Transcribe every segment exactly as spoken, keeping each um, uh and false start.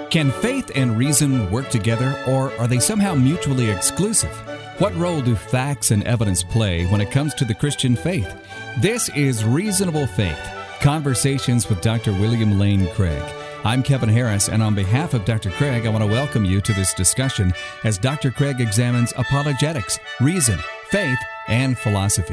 Can faith and reason work together, or are they somehow mutually exclusive? What role do facts and evidence play when it comes to the Christian faith? This is Reasonable Faith, Conversations with Doctor William Lane Craig. I'm Kevin Harris, and on behalf of Doctor Craig, I want to welcome you to this discussion as Doctor Craig examines apologetics, reason, faith, and philosophy.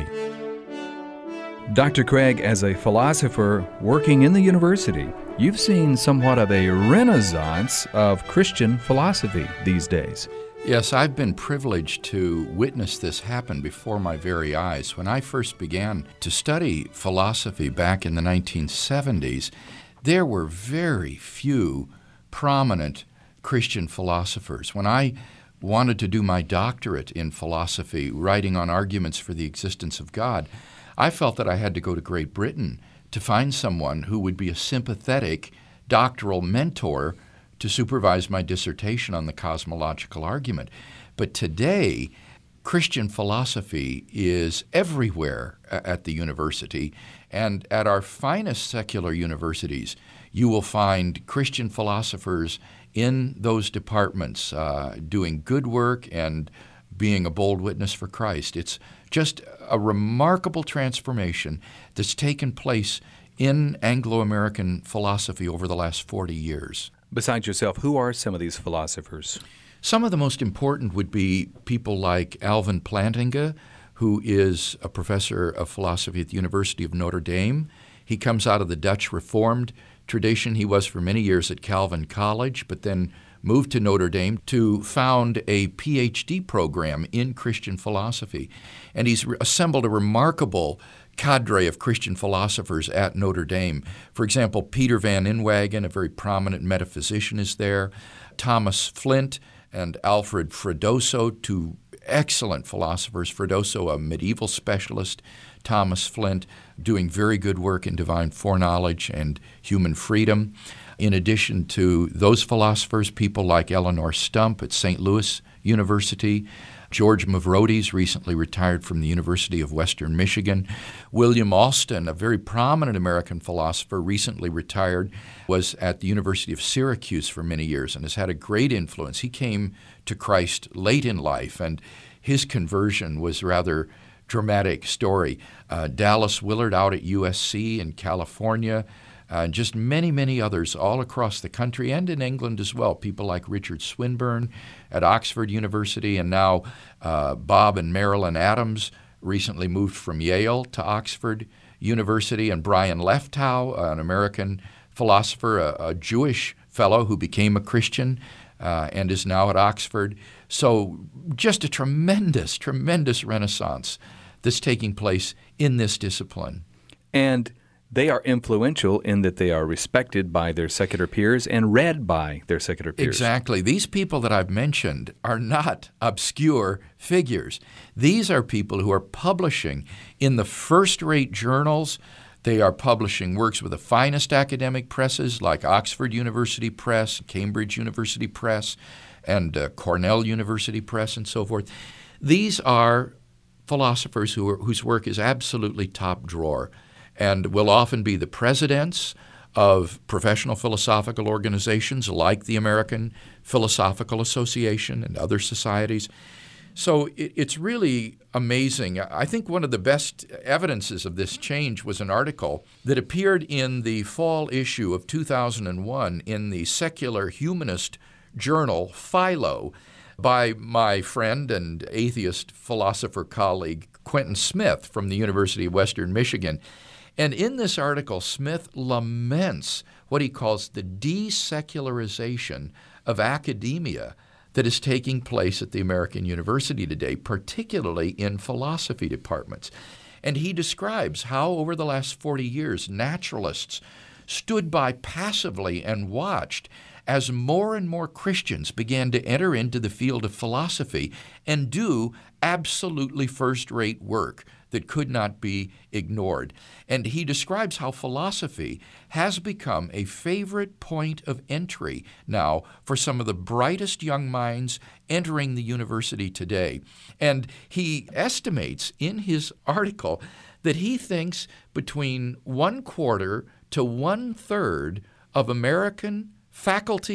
Doctor Craig, as a philosopher working in the university, you've seen somewhat of a renaissance of Christian philosophy these days. Yes, I've been privileged to witness this happen before my very eyes. When I first began to study philosophy back in the nineteen seventies, there were very few prominent Christian philosophers. When I wanted to do my doctorate in philosophy, writing on arguments for the existence of God, I felt that I had to go to Great Britain to find someone who would be a sympathetic doctoral mentor to supervise my dissertation on the cosmological argument. But today, Christian philosophy is everywhere at the university, and at our finest secular universities, you will find Christian philosophers in those departments uh, doing good work and being a bold witness for Christ. It's just a remarkable transformation that's taken place in Anglo-American philosophy over the last forty years. Besides yourself, who are some of these philosophers? Some of the most important would be people like Alvin Plantinga, who is a professor of philosophy at the University of Notre Dame. He comes out of the Dutch Reformed tradition. He was for many years at Calvin College, but then moved to Notre Dame to found a P H D program in Christian philosophy. And he's re- assembled a remarkable cadre of Christian philosophers at Notre Dame. For example, Peter Van Inwagen, a very prominent metaphysician, is there. Thomas Flint and Alfred Freddoso, two excellent philosophers. Freddoso, a medieval specialist. Thomas Flint, doing very good work in divine foreknowledge and human freedom. In addition to those philosophers, people like Eleanor Stump at Saint Louis University, George Mavrodes, recently retired from the University of Western Michigan. William Alston, a very prominent American philosopher, recently retired, was at the University of Syracuse for many years and has had a great influence. He came to Christ late in life, and his conversion was rather dramatic story. Uh, Dallas Willard out at U S C in California, Uh, and just many, many others all across the country and in England as well. People like Richard Swinburne at Oxford University, and now uh, Bob and Marilyn Adams recently moved from Yale to Oxford University, and Brian Leftow, an American philosopher, a, a Jewish fellow who became a Christian uh, and is now at Oxford. So just a tremendous, tremendous renaissance that's taking place in this discipline. And they are influential in that they are respected by their secular peers and read by their secular peers. Exactly. These people that I've mentioned are not obscure figures. These are people who are publishing in the first-rate journals. They are publishing works with the finest academic presses like Oxford University Press, Cambridge University Press, and uh, Cornell University Press, and so forth. These are philosophers who are, whose work is absolutely top drawer, and will often be the presidents of professional philosophical organizations like the American Philosophical Association and other societies. So it, it's really amazing. I think one of the best evidences of this change was an article that appeared in the fall issue of two thousand one in the secular humanist journal Philo by my friend and atheist philosopher colleague Quentin Smith from the University of Western Michigan. And in this article, Smith laments what he calls the desecularization of academia that is taking place at the American university today, particularly in philosophy departments. And he describes how over the last forty years, naturalists stood by passively and watched as more and more Christians began to enter into the field of philosophy and do absolutely first-rate work that could not be ignored. And he describes how philosophy has become a favorite point of entry now for some of the brightest young minds entering the university today. And he estimates in his article that he thinks between one quarter to one third of American faculty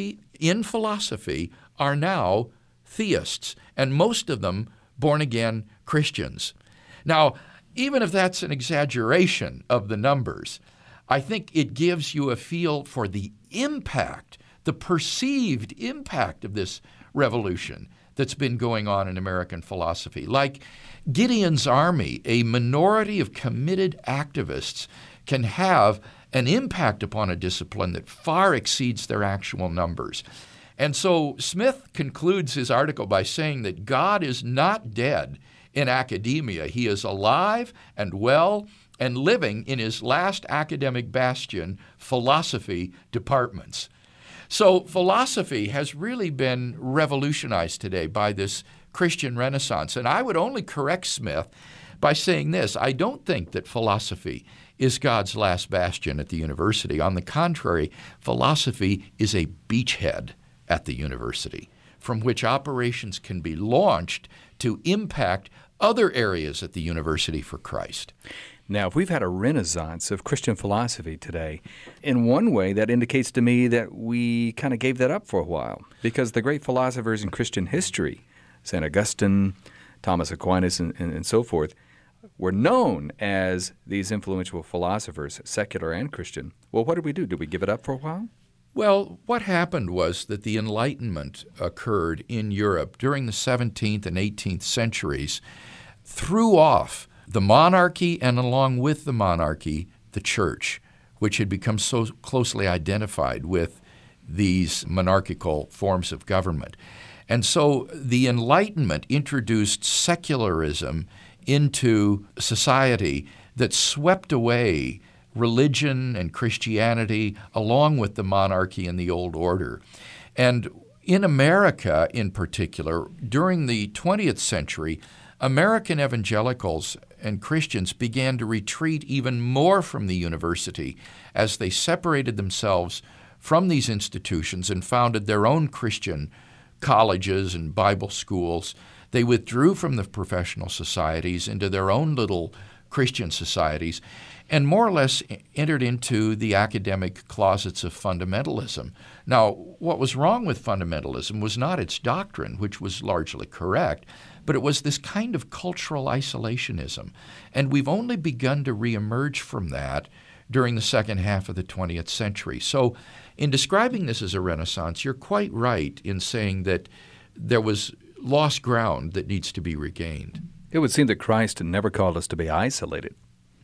in philosophy are now theists, and most of them born-again Christians. Now, even if that's an exaggeration of the numbers, I think it gives you a feel for the impact, the perceived impact of this revolution that's been going on in American philosophy. Like Gideon's army, a minority of committed activists can have an impact upon a discipline that far exceeds their actual numbers. And so Smith concludes his article by saying that God is not dead in academia. He is alive and well and living in his last academic bastion, philosophy departments. So philosophy has really been revolutionized today by this Christian Renaissance. And I would only correct Smith by saying this: I don't think that philosophy is God's last bastion at the university. On the contrary, philosophy is a beachhead at the university from which operations can be launched to impact other areas at the university for Christ. Now, if we've had a renaissance of Christian philosophy today, in one way that indicates to me that we kind of gave that up for a while, because the great philosophers in Christian history, Saint Augustine, Thomas Aquinas, and, and, and so forth, were known as these influential philosophers, secular and Christian. Well, what did we do? Did we give it up for a while? Well, what happened was that the Enlightenment occurred in Europe during the seventeenth and eighteenth centuries, threw off the monarchy, and along with the monarchy, the church, which had become so closely identified with these monarchical forms of government. And so the Enlightenment introduced secularism into society that swept away religion and Christianity along with the monarchy and the old order. And in America in particular, during the twentieth century, American evangelicals and Christians began to retreat even more from the university as they separated themselves from these institutions and founded their own Christian colleges and Bible schools. They withdrew from the professional societies into their own little Christian societies and more or less entered into the academic closets of fundamentalism. Now, what was wrong with fundamentalism was not its doctrine, which was largely correct, but it was this kind of cultural isolationism. And we've only begun to reemerge from that during the second half of the twentieth century. So in describing this as a renaissance, you're quite right in saying that there was lost ground that needs to be regained. It would seem that Christ never called us to be isolated.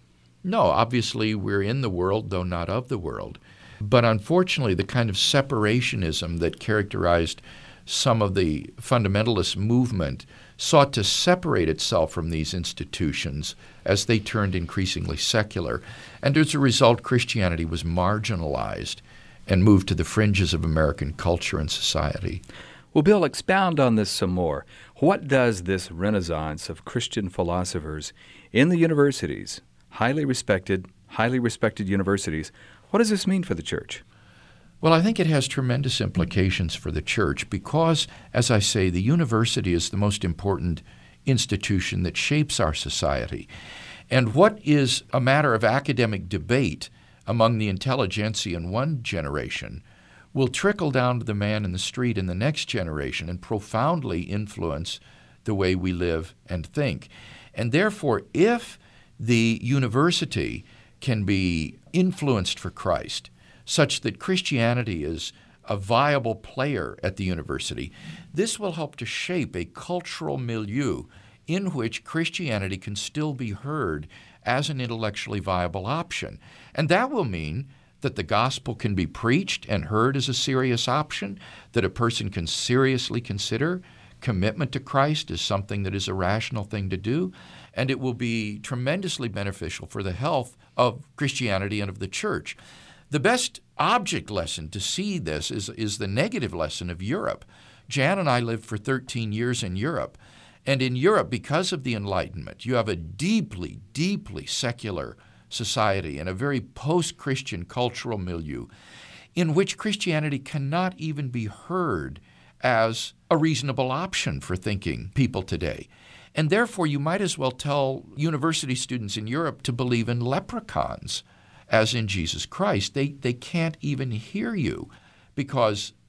No, obviously we're in the world, though not of the world. But unfortunately, the kind of separationism that characterized some of the fundamentalist movement sought to separate itself from these institutions as they turned increasingly secular. And as a result, Christianity was marginalized and moved to the fringes of American culture and society. Well, Bill, expound on this some more. What does this renaissance of Christian philosophers in the universities, highly respected, highly respected universities, what does this mean for the church? Well, I think it has tremendous implications for the church because, as I say, the university is the most important institution that shapes our society. And what is a matter of academic debate among the intelligentsia in one generation will trickle down to the man in the street in the next generation and profoundly influence the way we live and think. And therefore, if the university can be influenced for Christ, such that Christianity is a viable player at the university, this will help to shape a cultural milieu in which Christianity can still be heard as an intellectually viable option. And that will mean that the gospel can be preached and heard as a serious option, that a person can seriously consider commitment to Christ as something that is a rational thing to do, and it will be tremendously beneficial for the health of Christianity and of the church. The best object lesson to see this is, is the negative lesson of Europe. Jan and I lived for thirteen years in Europe, and in Europe, because of the Enlightenment, you have a deeply, deeply secular society and a very post-Christian cultural milieu in which Christianity cannot even be heard as a reasonable option for thinking people today. And therefore, you might as well tell university students in Europe to believe in leprechauns as in Jesus Christ. They, they can't even hear you because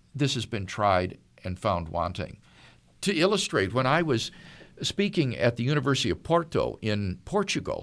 this has been tried and found wanting. To illustrate, when I was speaking at the University of Porto in Portugal,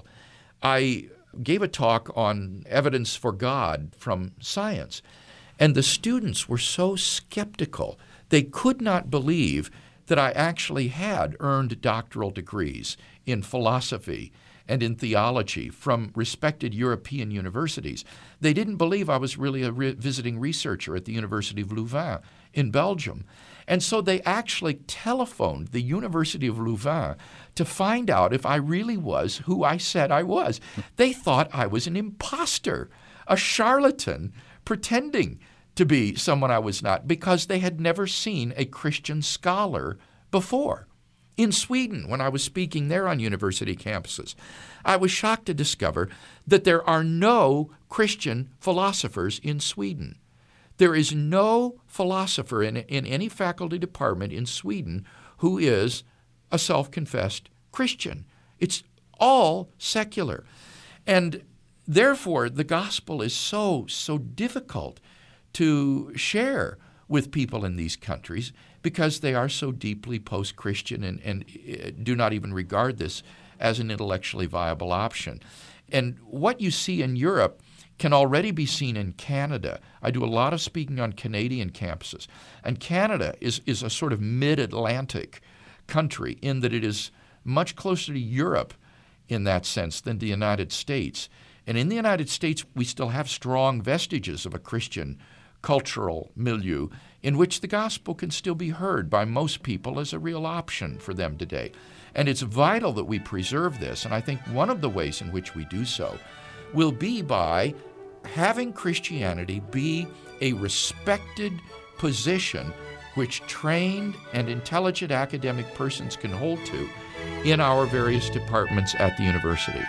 I gave a talk on evidence for God from science. And the students were so skeptical. They could not believe that I actually had earned doctoral degrees in philosophy and in theology from respected European universities. They didn't believe I was really a re- visiting researcher at the University of Louvain in Belgium. And so they actually telephoned the University of Louvain to find out if I really was who I said I was. They thought I was an imposter, a charlatan, pretending to be someone I was not, because they had never seen a Christian scholar before. In Sweden, when I was speaking there on university campuses, I was shocked to discover that there are no Christian philosophers in Sweden. There is no philosopher in, in any faculty department in Sweden who is a self-confessed Christian. It's all secular. And therefore, the gospel is so, so difficult to share with people in these countries because they are so deeply post-Christian and, and do not even regard this as an intellectually viable option. And what you see in Europe can already be seen in Canada. I do a lot of speaking on Canadian campuses. And Canada is, is a sort of mid-Atlantic country in that it is much closer to Europe in that sense than the United States. And in the United States, we still have strong vestiges of a Christian cultural milieu in which the gospel can still be heard by most people as a real option for them today. And it's vital that we preserve this, and I think one of the ways in which we do so will be by having Christianity be a respected position which trained and intelligent academic persons can hold to in our various departments at the university.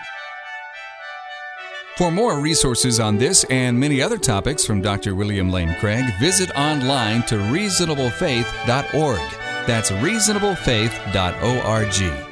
For more resources on this and many other topics from Doctor William Lane Craig, visit online to reasonable faith dot org. That's reasonable faith dot org.